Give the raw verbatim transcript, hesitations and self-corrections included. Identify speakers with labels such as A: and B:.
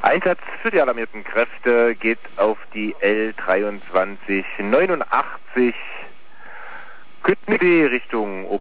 A: Einsatz für die alarmierten Kräfte geht auf die L dreiundzwanzig neunundachtzig Küttensee Richtung